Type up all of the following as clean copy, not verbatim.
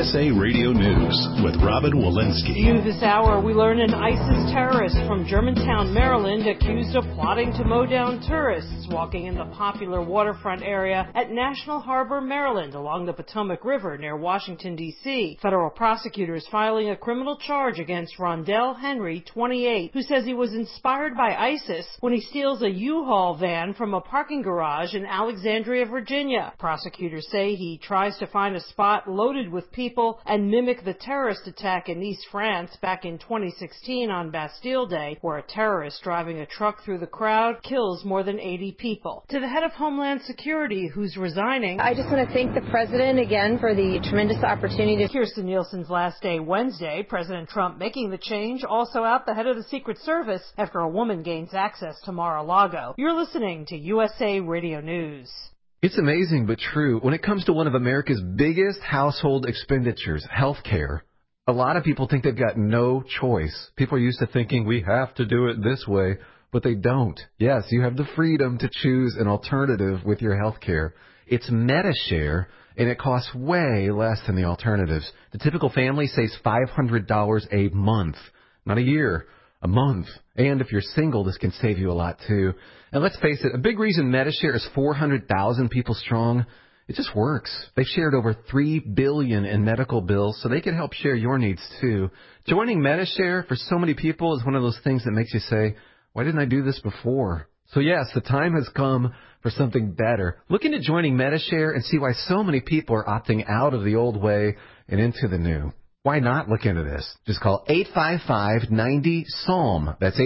USA Radio News with Robin Walensky. New this hour, we learn an ISIS terrorist from Germantown, Maryland, accused of plotting to mow down tourists walking in the popular waterfront area at National Harbor, Maryland, along the Potomac River near Washington, D.C. Federal prosecutors filing a criminal charge against Rondell Henry, 28, who says he was inspired by ISIS when he steals a U-Haul van from a parking garage in Alexandria, Virginia. Prosecutors say he tries to find a spot loaded with people and mimic the terrorist attack in Nice, France back in 2016 on Bastille Day, where a terrorist driving a truck through the crowd kills more than 80 people. To the head of Homeland Security, who's resigning, I just want to thank the president again for the tremendous opportunity. Kirstjen Nielsen's last day Wednesday, President Trump making the change, also out the head of the Secret Service after a woman gains access to Mar-a-Lago. You're listening to USA Radio News. It's amazing but true. When it comes to one of America's biggest household expenditures, health care, a lot of people think they've got no choice. People are used to thinking we have to do it this way, but they don't. Yes, you have the freedom to choose an alternative with your health care. It's Medi-Share, and it costs way less than the alternatives. The typical family saves $500 a month, not a year. A month. And if you're single, this can save you a lot, too. And let's face it, a big reason Medi-Share is 400,000 people strong, it just works. They've shared over $3 billion in medical bills, so they can help share your needs, too. Joining Medi-Share for so many people is one of those things that makes you say, why didn't I do this before? So, yes, the time has come for something better. Look into joining Medi-Share and see why so many people are opting out of the old way and into the new. Why not look into this? Just call 855-90-PSALM. That's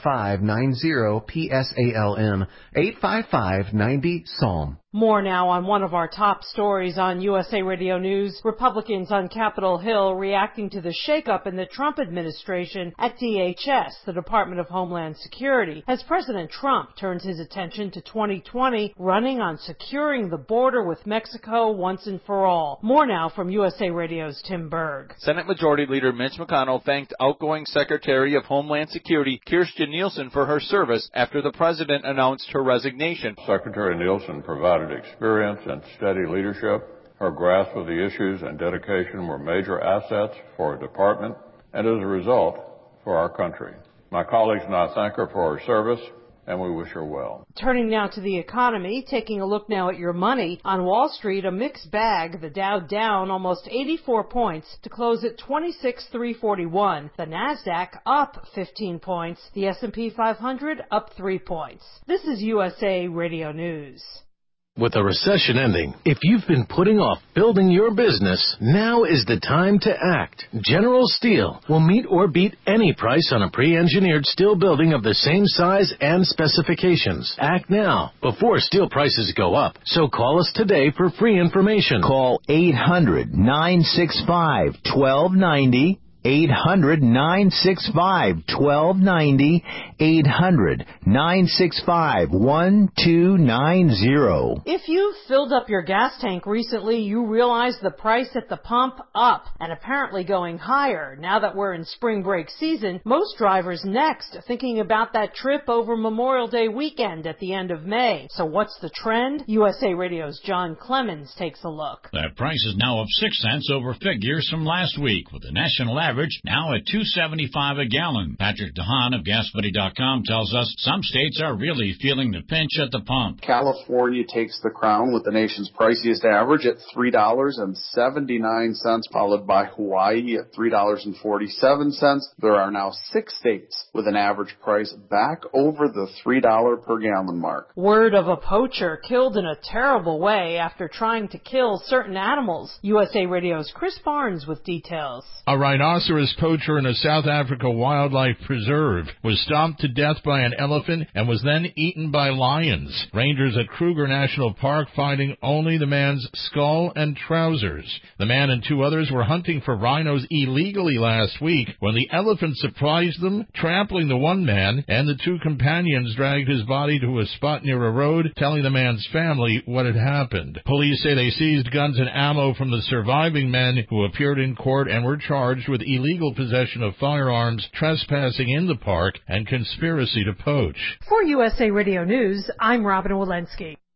855-90-PSALM. 855-90-PSALM. More now on one of our top stories on USA Radio News. Republicans on Capitol Hill reacting to the shakeup in the Trump administration at DHS, the Department of Homeland Security, as President Trump turns his attention to 2020, running on securing the border with Mexico once and for all. More now from USA Radio's Tim Berg. Senate Majority Leader Mitch McConnell thanked outgoing Secretary of Homeland Security Kirstjen Nielsen for her service after the president announced her resignation. Secretary Nielsen provided experience and steady leadership. Her grasp of the issues and dedication were major assets for our department and, as a result, for our country. My colleagues and I thank her for her service, and we wish her well. Turning now to the economy, taking a look now at your money. On Wall Street, a mixed bag. The Dow down almost 84 points to close at 26,341. The Nasdaq up 15 points. The S&P 500 up 3 points. This is USA Radio News. With a recession ending, if you've been putting off building your business, now is the time to act. General Steel will meet or beat any price on a pre-engineered steel building of the same size and specifications. Act now, before steel prices go up. So call us today for free information. Call 800-965-1290. 800-965-1290, 800-965-1290. If you've filled up your gas tank recently, you realize the price at the pump up and apparently going higher. Now that we're in spring break season, most drivers next are thinking about that trip over Memorial Day weekend at the end of May. So what's the trend? USA Radio's John Clemens takes a look. That price is now up 6 cents over figures from last week, with the national average now at $2.75 a gallon. Patrick DeHaan of GasBuddy.com tells us some states are really feeling the pinch at the pump. California takes the crown with the nation's priciest average at $3.79, followed by Hawaii at $3.47. There are now 6 states with an average price back over the $3 per gallon mark. Word of a poacher killed in a terrible way after trying to kill certain animals. USA Radio's Chris Barnes with details. A rhinoceros poacher in a South Africa wildlife preserve was stomped to death by an elephant and was then eaten by lions. Rangers at Kruger National Park finding only the man's skull and trousers. The man and 2 others were hunting for rhinos illegally last week when the elephant surprised them, trampling the one man, and the 2 companions dragged his body to a spot near a road, telling the man's family what had happened. Police say they seized guns and ammo from the surviving men who appeared in court and were charged with illegal possession of firearms, trespassing in the park, and conspiracy to poach. For USA Radio News, I'm Robin Walensky.